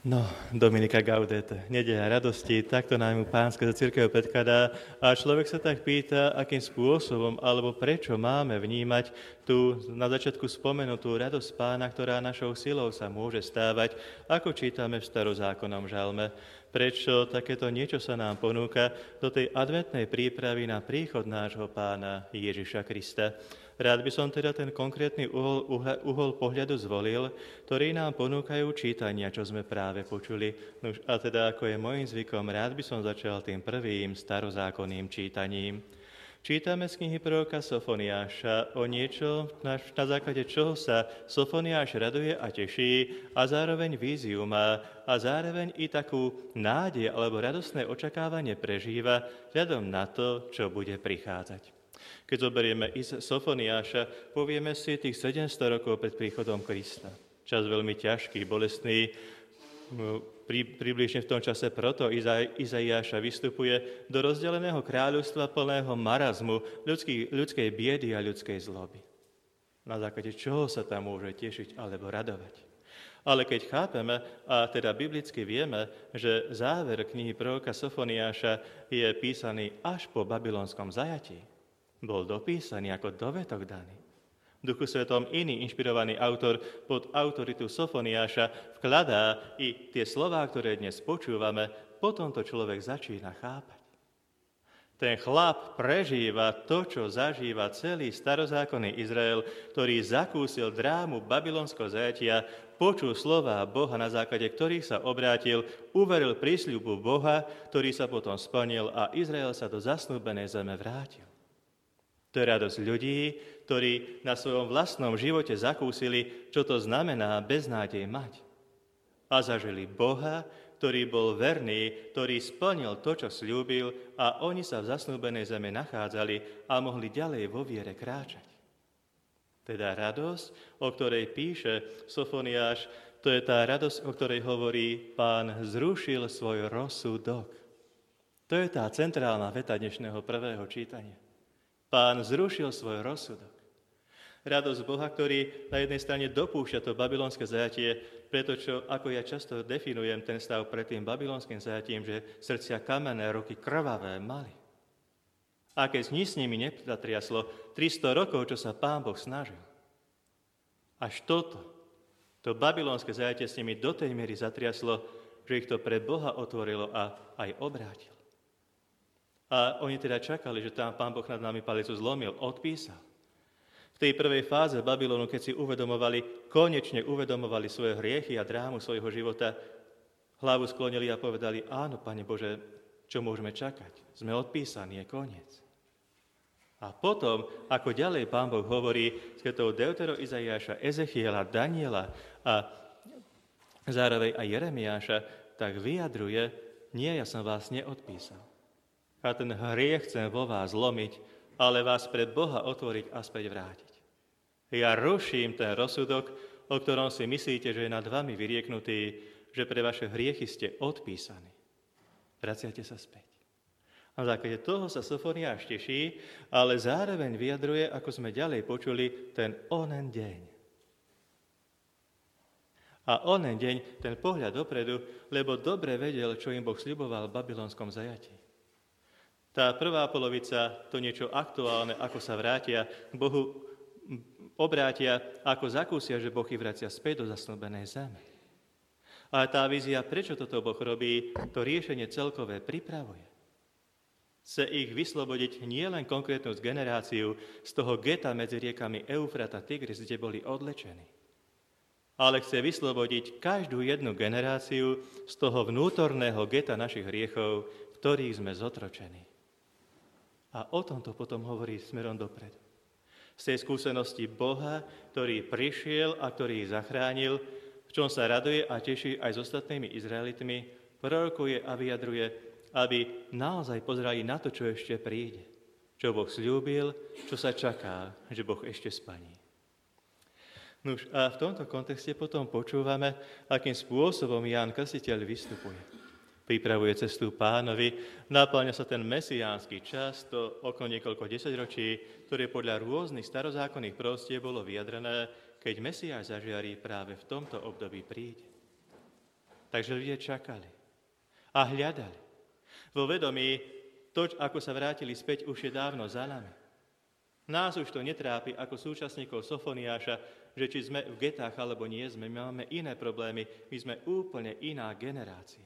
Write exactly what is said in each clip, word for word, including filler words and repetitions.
No, Dominika Gaudete, nedeľa radosti, takto nám ju Pán skrze cirkev predkladá a človek sa tak pýta, akým spôsobom alebo prečo máme vnímať tú na začiatku spomenutú radosť Pána, ktorá našou silou sa môže stávať, ako čítame v starozákonnom žalme. Prečo takéto niečo sa nám ponúka do tej adventnej prípravy na príchod nášho Pána Ježiša Krista. Rád by som teda ten konkrétny uhol, uhol, uhol pohľadu zvolil, ktorý nám ponúkajú čítania, čo sme práve počuli. Nuž, a teda, ako je môjim zvykom, rád by som začal tým prvým starozákonným čítaním. Čítame z knihy proroka Sofoniáša o niečo, na, na základe čoho sa Sofoniáš raduje a teší a zároveň víziu má a zároveň i takú nádej alebo radostné očakávanie prežíva vzhľadom na to, čo bude prichádzať. Keď zoberieme Sofoniáša, povieme si tých sedemsto rokov pred príchodom Krista. Čas veľmi ťažký, bolestný. Pri, približne v tom čase proto Iza, Izaiáša vystupuje do rozdeleného kráľovstva plného marazmu, ľudský, ľudskej biedy a ľudskej zloby. Na základe čoho sa tam môže tešiť alebo radovať. Ale keď chápeme, a teda biblicky vieme, že záver knihy proroka Sofoniáša je písaný až po babylonskom zajatí, bol dopísaný ako dovetok daný. V Duchu Svetom iný inšpirovaný autor pod autoritu Sofoniáša vkladá i tie slová, ktoré dnes počúvame, potom to človek začína chápať. Ten chlap prežíva to, čo zažíva celý starozákonný Izrael, ktorý zakúsil drámu babylonského zajatia, počul slová Boha, na základe ktorých sa obrátil, uveril prísľubu Boha, ktorý sa potom splnil a Izrael sa do zasnúbenej zeme vrátil. To je radosť ľudí, ktorí na svojom vlastnom živote zakúsili, čo to znamená beznádej mať. A zažili Boha, ktorý bol verný, ktorý splnil to, čo sľúbil a oni sa v zasnúbenej zeme nachádzali a mohli ďalej vo viere kráčať. Teda radosť, o ktorej píše Sofoniáš, to je tá radosť, o ktorej hovorí Pán zrušil svoj rozsudok. To je tá centrálna veta dnešného prvého čítania. Pán zrušil svoj rozsudok. Radosť Boha, ktorý na jednej strane dopúšťa to babylonské zajatie, preto čo, ako ja často definujem ten stav pred tým babylonským zajatím, že srdcia kamenné, ruky krvavé mali. A keď ni s nimi nezatriaslo tristo rokov, čo sa Pán Boh snažil. Až toto, to babylonské zajatie s nimi do tej miery zatriaslo, že ich to pre Boha otvorilo a aj obrátil. A oni teda čakali, že tam Pán Boh nad nami palicu zlomil, odpísal. V tej prvej fáze Babylonu, keď si uvedomovali, konečne uvedomovali svoje hriechy a drámu svojho života, hlavu sklonili a povedali, áno, Pane Bože, čo môžeme čakať? Sme odpísaní, je koniec. A potom, ako ďalej Pán Boh hovorí s ketou Deutero Izaiáša, Ezechiela, Daniela a zároveň aj Jeremiáša, tak vyjadruje, nie, ja som vás neodpísal. A ten hriech chcem vo vás zlomiť, ale vás pred Boha otvoriť a späť vrátiť. Ja ruším ten rozsudok, o ktorom si myslíte, že je nad vami vyrieknutý, že pre vaše hriechy ste odpísaní. Vraciate sa späť. A na základe toho sa Sofoniáš teší, ale zároveň vyjadruje, ako sme ďalej počuli, ten onen deň. A onen deň, ten pohľad dopredu, lebo dobre vedel, čo im Boh sľuboval v babylonskom zajatí. Tá prvá polovica, to niečo aktuálne, ako sa vrátia k Bohu, obrátia, ako zakúsia, že Boh ich vracia späť do zasnúbenej zeme. Ale tá vízia, prečo toto Boh robí, to riešenie celkové pripravuje. Chce ich vyslobodiť nielen konkrétnu generáciu z toho geta medzi riekami Eufrat a Tigris, kde boli odlečení, ale chce vyslobodiť každú jednu generáciu z toho vnútorného geta našich hriechov, v ktorých sme zotročení. A o tomto potom hovorí smerom dopredu. Z tej skúsenosti Boha, ktorý prišiel a ktorý ich zachránil, v čom sa raduje a teší aj s ostatnými Izraelitmi, prorokuje a vyjadruje, aby naozaj pozerali na to, čo ešte príde. Čo Boh sľúbil, čo sa čaká, že Boh ešte splní. Nuž, a v tomto kontexte potom počúvame, akým spôsobom Ján Krstiteľ vystupuje. Pripravuje cestu Pánovi, naplňa sa ten mesiánsky čas, to okolo niekoľko desaťročí, ktoré podľa rôznych starozákonných proroctiev bolo vyjadrené, keď Mesiáš zažiarí práve v tomto období príde. Takže ľudia čakali a hľadali. Vo vedomí, to, ako sa vrátili späť, už je dávno za nami. Nás už to netrápi ako súčasníkov Sofoniáša, že či sme v getách alebo nie sme, my máme iné problémy, my sme úplne iná generácia.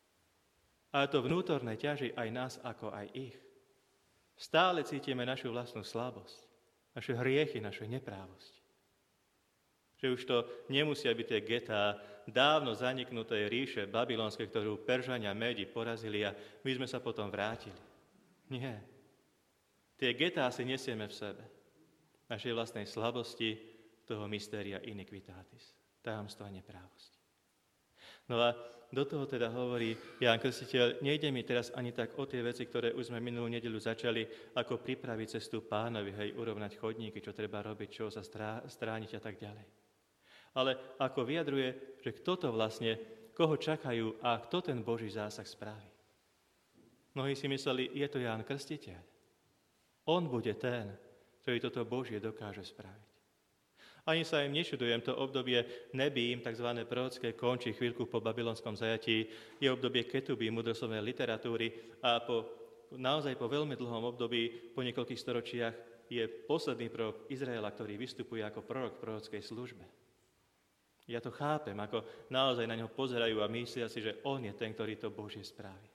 A to vnútorné ťaží aj nás, ako aj ich. Stále cítime našu vlastnú slabosť, naše hriechy, naše neprávosti. Že už to nemusia byť tie getá dávno zaniknuté ríše babylonské, ktorú Peržania Médi porazili a my sme sa potom vrátili. Nie. Tie getá si nesieme v sebe. Našej vlastnej slabosti, toho mystéria iniquitatis. Tajomstva neprávosti. No a do toho teda hovorí Ján Krstiteľ, nejde mi teraz ani tak o tie veci, ktoré už sme minulú nedeľu začali, ako pripraviť cestu Pánovi, hej, urovnať chodníky, čo treba robiť, čo sa strá, strániť a tak ďalej. Ale ako vyjadruje, že kto to vlastne, koho čakajú a kto ten Boží zásah spraví. Mnohí si mysleli, je to Ján Krstiteľ. On bude ten, ktorý toto Božie dokáže spraviť. Ani sa im nečudujem, to obdobie nebím, tzv. Prorocké končí chvíľku po babylonskom zajatí, je obdobie ketubí, mudroslovnej literatúry a po, naozaj po veľmi dlhom období, po niekoľkých storočiach, je posledný prorok Izraela, ktorý vystupuje ako prorok v prorockej službe. Ja to chápem, ako naozaj na ňo pozerajú a myslia si, že on je ten, ktorý to Božie spraví.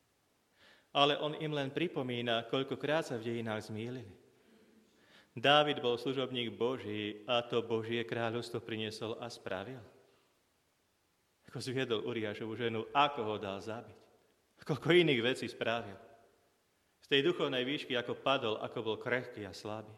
Ale on im len pripomína, koľkokrát sa v dejinách zmýlili. Dávid bol služobník Boží a to Božie kráľovstvo priniesol a spravil. Ako zviedol Uriášovu ženu, ako ho dal zabiť. A koľko iných vecí spravil. Z tej duchovnej výšky, ako padol, ako bol krehký a slabý.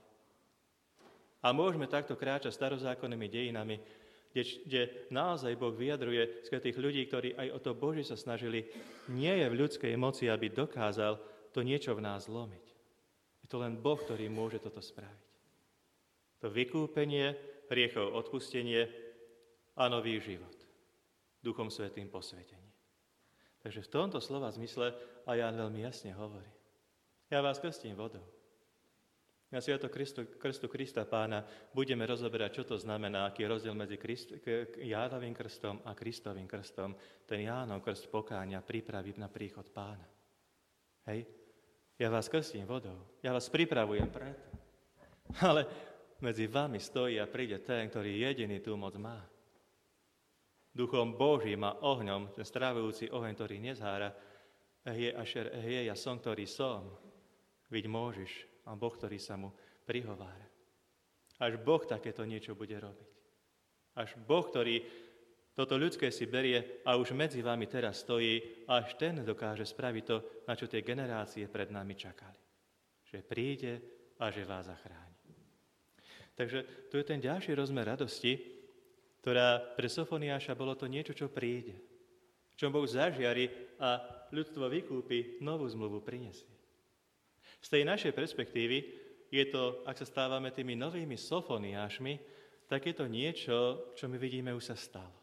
A môžeme takto kráčať starozákonnými dejinami, Kde, kde naozaj Boh vyjadruje z tých ľudí, ktorí aj o to Božie sa snažili, nie je v ľudskej moci, aby dokázal to niečo v nás zlomiť. Je to len Boh, ktorý môže toto spraviť. To vykúpenie, hriechov odpustenie a nový život. Duchom Svätým posvetenie. Takže v tomto slova zmysle a Ján veľmi jasne hovorí. Ja vás krstím vodou. Na sviatok Kristu, krstu Krista Pána budeme rozoberať, čo to znamená, aký je rozdiel medzi Krist, Jánovým krstom a Kristovým krstom. Ten Jánov krst pokáňa, prípravy na príchod Pána. Hej? Ja vás krstím vodou, ja vás pripravujem preto. Ale medzi vami stojí a príde ten, ktorý jediný tú moc má. Duchom Božím a ohňom, ten strávujúci oheň, ktorý nezhára, je ašer, je ja som, ktorý som. Vidť môžeš, a Boh, ktorý sa mu prihovára. Až Boh takéto niečo bude robiť. Až Boh, ktorý toto ľudské si berie a už medzi vami teraz stojí, až ten dokáže spraviť to, na čo tie generácie pred nami čakali. Že príde a že vás zachráni. Takže tu je ten ďalší rozmer radosti, ktorá pre Sofoniáša bolo to niečo, čo príde. Čo Boh zažiari a ľudstvo vykúpi, novú zmluvu prinesie. Z tej našej perspektívy je to, ak sa stávame tými novými Sofoniášmi, tak je to niečo, čo my vidíme, už sa stalo.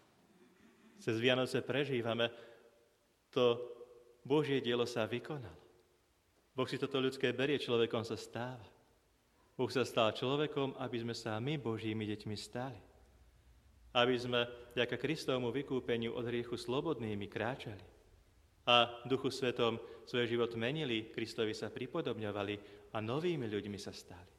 Cez Vianoce prežívame, to Božie dielo sa vykonalo. Boh si toto ľudské berie, človekom sa stáva. Boh sa stal človekom, aby sme sa my Božími deťmi stali. Aby sme, vďaka Kristovmu vykúpeniu od hriechu slobodnými kráčali. A Duchu Svetom svoj život menili, Kristovi sa pripodobňovali a novými ľuďmi sa stali.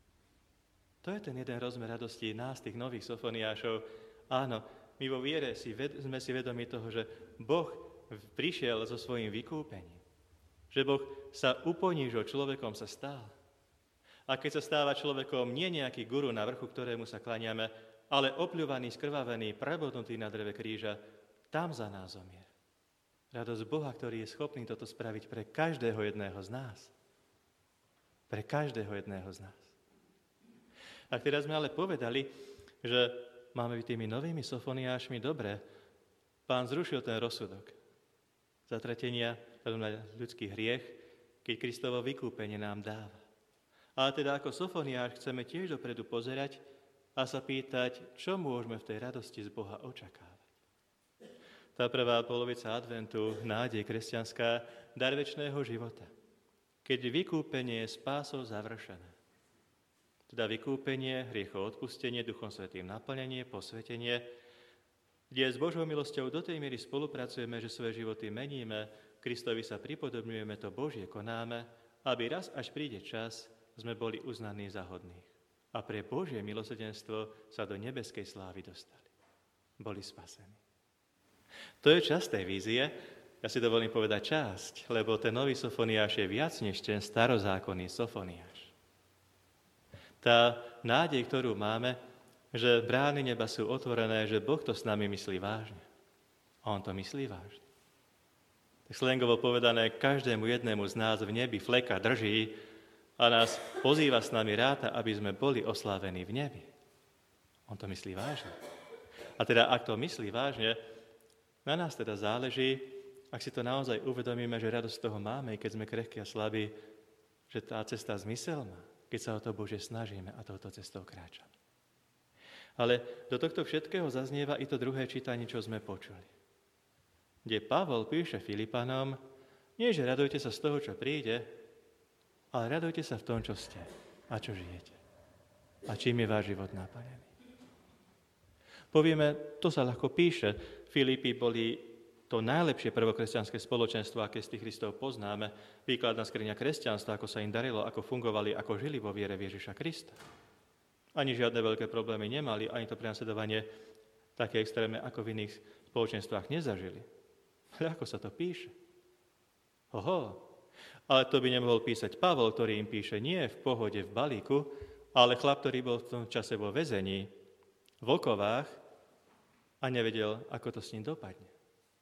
To je ten jeden rozmer radosti nás, tých nových Sofoniášov. Áno, my vo viere si ved, sme si vedomi toho, že Boh prišiel so svojím vykúpením. Že Boh sa uponížil, človekom sa stal. A keď sa stáva človekom nie nejaký guru na vrchu, ktorému sa klaniame, ale opľúvaný, skrvavený, prebodnutý na dreve kríža, tam za nás zomier. Radosť Boha, ktorý je schopný toto spraviť pre každého jedného z nás. Pre každého jedného z nás. A teraz sme ale povedali, že máme byť tými novými Sofoniášmi, dobre, Pán zrušil ten rozsudok zatratenia na ľudský hriech, keď Kristovo vykúpenie nám dáva. Ale teda ako Sofoniáš chceme tiež dopredu pozerať a sa pýtať, čo môžeme v tej radosti z Boha očakávať. Tá prvá polovica adventu, nádej kresťanská, dar večného života. Keď vykúpenie je spásou završené. Teda vykúpenie, hriechov odpustenie, Duchom Svätým naplnenie, posvetenie, kde s Božou milosťou do tej miery spolupracujeme, že svoje životy meníme, Kristovi sa pripodobňujeme, to Božie konáme, aby raz, až príde čas, sme boli uznaní za hodných. A pre Božie milosrdenstvo sa do nebeskej slávy dostali. Boli spasení. To je časť tej vízie. Ja si dovolím povedať časť, lebo ten nový Sofoniáš je viac než ten starozákonný Sofoniáš. Tá nádej, ktorú máme, že brány neba sú otvorené, že Boh to s nami myslí vážne. A on to myslí vážne. Tak slangovo povedané, každému jednému z nás v nebi fleka drží a nás pozýva s nami ráta, aby sme boli oslávení v nebi. On to myslí vážne. A teda, ak to myslí vážne, na nás teda záleží, ak si to naozaj uvedomíme, že radosť z toho máme, keď sme krehkí a slabí, že tá cesta zmysel má, keď sa o to Bože snažíme a touto cestou kráčame. Ale do tohto všetkého zaznieva i to druhé čítanie, čo sme počuli. Kde Pavol píše Filipanom, nie že radujte sa z toho, čo príde, ale radujte sa v tom, čo ste a čo žijete. A čím je váš život naplnený. Povieme, to sa ľahko píše. Filipi boli to najlepšie prvokresťanské spoločenstvo, aké z tých Kristov poznáme. Výkladná skriňa kresťanstva, ako sa im darilo, ako fungovali, ako žili vo viere v Ježiša Krista. Ani žiadne veľké problémy nemali, ani to prenasledovanie také extrémne, ako v iných spoločenstvách nezažili. Ale ako sa to píše? Oho, ale to by nemohol písať Pavol, ktorý im píše nie v pohode, v balíku, ale chlap, ktorý bol v tom čase vo väzení, v okovách a nevedel, ako to s ním dopadne.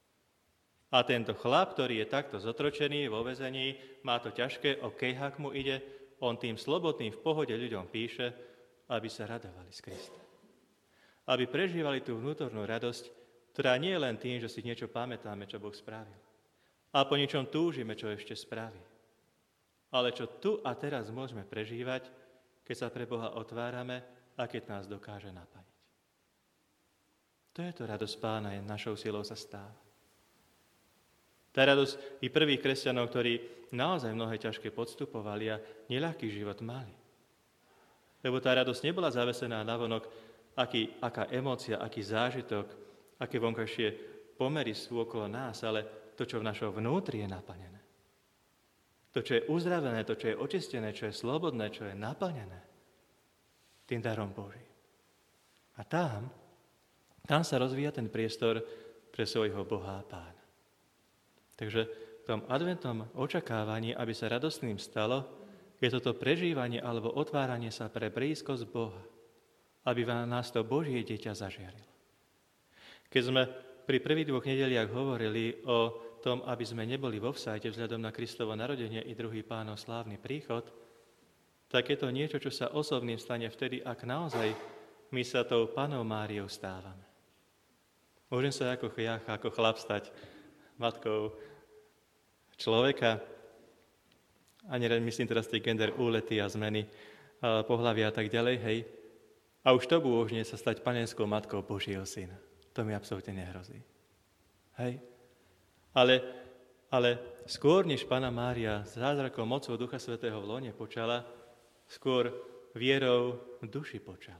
A tento chlap, ktorý je takto zotročený vo väzení, má to ťažké, o kejhak mu ide, on tým slobodným v pohode ľuďom píše, aby sa radovali z Krista. Aby prežívali tú vnútornú radosť, ktorá nie je len tým, že si niečo pamätáme, čo Boh spravil. A po ničom túžime, čo ešte spraví. Ale čo tu a teraz môžeme prežívať, keď sa pre Boha otvárame a keď nás dokáže naplniť. To je to radosť Pána, je našou silou sa stáva. Tá radosť i prvých kresťanov, ktorí naozaj mnohé ťažké podstupovali a neľahký život mali. Lebo tá radosť nebola zavesená navonok, aký, aká emócia, aký zážitok, aké vonkajšie pomery sú okolo nás, ale to, čo v našom vnútri je naplnené. To, čo je uzdravené, to, čo je očistené, čo je slobodné, čo je naplnené tým darom Božím. A tam, tam sa rozvíja ten priestor pre svojho Boha a Pána. Takže v tom adventnom očakávaní, aby sa radostným stalo, je toto prežívanie alebo otváranie sa pre blízkosť Boha, aby nás to Božie dieťa zažiarilo. Keď sme pri prvých dvoch nedeliach hovorili o tom, aby sme neboli vo vsajte vzhľadom na Kristovo narodenie i druhý Pánov slávny príchod, tak je to niečo, čo sa osobným stane vtedy, ak naozaj my sa tou Pannou Máriou stávame. Môžem sa ako chiach, ako chlap stať matkou človeka, a myslím teraz tej gender úlety a zmeny a pohlavia a tak ďalej, hej. A už to bôžne sa stať panenskou matkou Božieho syna. To mi absolútne nehrozí. Hej. Ale, ale skôr, než Panna Mária zázrakom mocou Ducha Svätého v lone počala, skôr vierou v duši počala.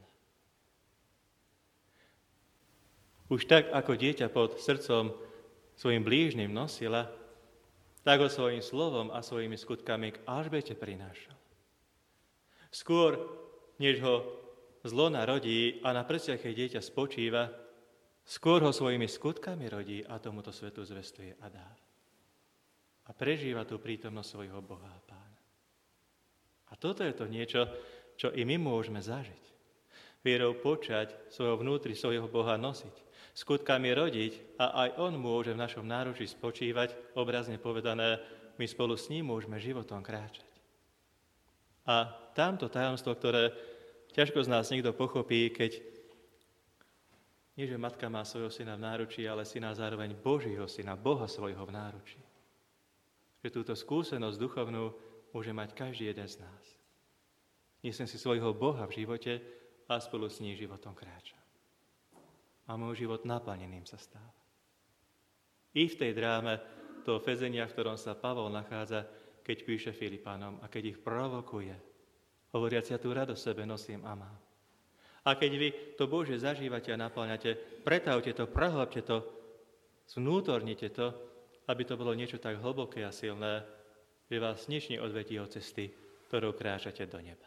Už tak, ako dieťa pod srdcom svojim blížnym nosila, tak ho svojím slovom a svojimi skutkami k Alžbete prinášal. Skôr, než ho zlo narodí a na prsiach jej dieťa spočíva, skôr ho svojimi skutkami rodí a tomuto svetu zvestuje a dáva. A prežíva tú prítomnosť svojho Boha a Pána. A toto je to niečo, čo i my môžeme zažiť. Vierou počať, svojho vnútri svojho Boha nosiť, skutkami rodiť a aj on môže v našom náručí spočívať, obrazne povedané, my spolu s ním môžeme životom kráčať. A tamto tajomstvo, ktoré ťažko z nás niekto pochopí, keď nie, že matka má svojho syna v náručí, ale syna zároveň Božího syna, Boha svojho v náručí. Že túto skúsenosť duchovnú môže mať každý jeden z nás. Nesem si svojho Boha v živote a spolu s ním životom kráča. A môj život naplneným sa stáva. I v tej dráme toho väzenia, v ktorom sa Pavol nachádza, keď píše Filipánom a keď ich provokuje, hovoriac, ja tú radosť sebe nosím a mám. A keď vy to Božie zažívate a naplňate, pretavte to, prehlbte to, zvnútornite to, aby to bolo niečo tak hlboké a silné, že vás nič neodvetí od cesty, ktorou kráčate do neba.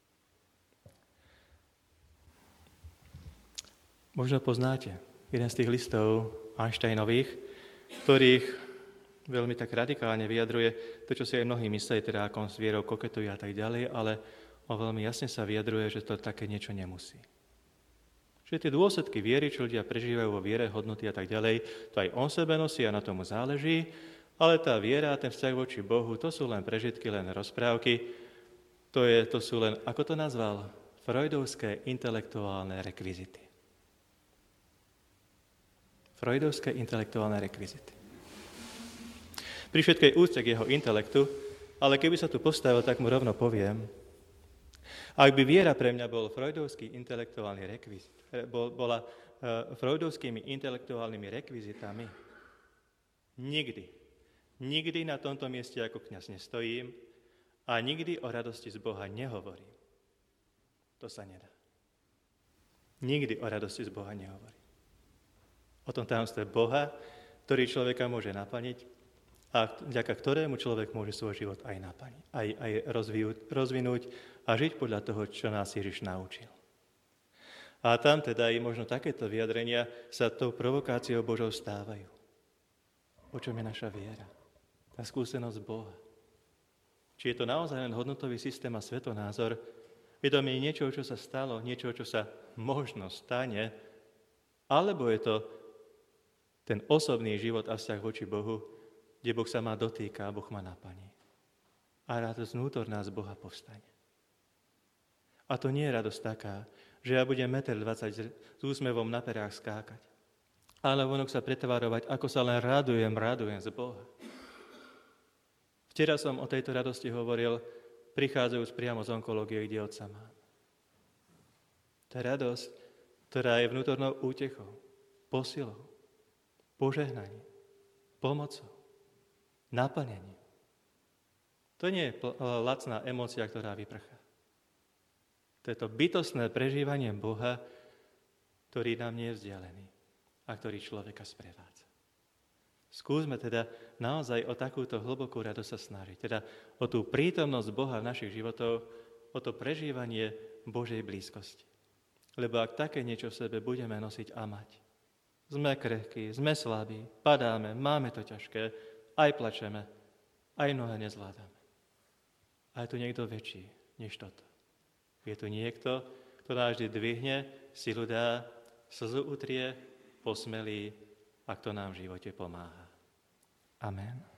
Možno poznáte jeden z tých listov Einsteinových, ktorých veľmi tak radikálne vyjadruje to, čo si aj mnohí mysleli, teda ako s vierou koketujú a tak ďalej, ale on veľmi jasne sa vyjadruje, že to také niečo nemusí. Že tie dôsledky viery, čo ľudia prežívajú vo viere, hodnoty a tak ďalej, to aj on sebe nosí a na tomu záleží, ale tá viera a ten vzťah voči Bohu, to sú len prežitky, len rozprávky, to, je, to sú len, ako to nazval, freudovské intelektuálne rekvizity. Freudovské intelektuálne rekvizity. Pri všetkej úcte k jeho intelektu, ale keby sa tu postavil, tak mu rovno poviem, ak by viera pre mňa bol freudovský intelektuálny rekvizit, bol, bola uh, freudovskými intelektuálnymi rekvizitami, nikdy, nikdy na tomto mieste ako kňaz nestojím a nikdy o radosti z Boha nehovorím. To sa nedá. Nikdy o radosti z Boha nehovorím. O tom tajomstve Boha, ktorý človeka môže naplniť a vďaka ktorému človek môže svoj život aj naplniť, aj, aj rozvinúť, rozvinúť a žiť podľa toho, čo nás Ježiš naučil. A tam teda i možno takéto vyjadrenia sa tou provokáciou Božou stávajú. O čom je naša viera? Tá skúsenosť Boha. Či je to naozaj len hodnotový systém a svetonázor, vedomie niečoho, čo sa stalo, niečoho, čo sa možno stane, alebo je to ten osobný život a vzťah voči Bohu, kde Boh sa ma dotýka a Boh ma naplní. A radosť vnútorná z Boha povstane. A to nie je radosť taká, že ja budem jeden dvadsať metra s úsmevom na perách skákať. Ale vonok sa pretvarovať, ako sa len radujem, radujem z Boha. Včera som o tejto radosti hovoril, prichádzajúc priamo z onkológie, kde otca mám. Tá radosť, ktorá je vnútornou útechou, posilou, požehnaním, pomocou, naplnením. To nie je lacná emócia, ktorá vyprchá. To je to bytostné prežívanie Boha, ktorý nám nie je vzdialený a ktorý človeka sprevádza. Skúsme teda naozaj o takúto hlbokú radosť sa snažiť. Teda o tú prítomnosť Boha v našich životoch, o to prežívanie Božej blízkosti. Lebo ak také niečo v sebe budeme nosiť a mať, sme krehkí, sme slabí, padáme, máme to ťažké, aj plačeme, aj mnohé nezvládame. A je tu niekto väčší než toto. Je tu niekto, kto nás vždy dvihne, silu dá, slzu utrie, posmelí a kto nám v živote pomáha. Amen.